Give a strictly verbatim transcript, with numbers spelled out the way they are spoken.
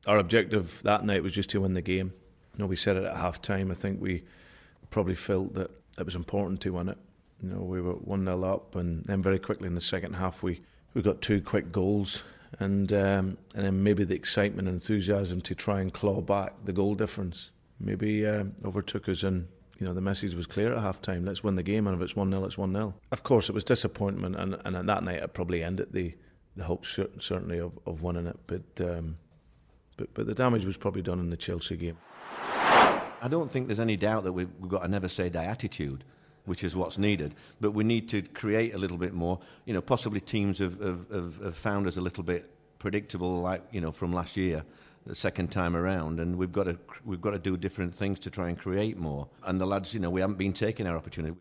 Our objective that night was just to win the game. You know, we said it at half time. I think we probably felt that it was important to win it. You know, we were one nil up, and then very quickly in the second half we, we got two quick goals, and um, and then maybe the excitement and enthusiasm to try and claw back the goal difference maybe uh, overtook us, and you know the message was clear at half time: let's win the game, and if it's one nil, it's one nil. Of course, it was disappointment, and and at that night it probably ended the the hopes certainly of, of winning it, but. Um, But, but the damage was probably done in the Chelsea game. I don't think there's any doubt that we've, we've got a never say die attitude, which is what's needed. But we need to create a little bit more. You know, possibly teams have, have, have found us a little bit predictable, like you know from last year, the second time around, and we've got to we've got to do different things to try and create more. And the lads, you know, we haven't been taking our opportunity.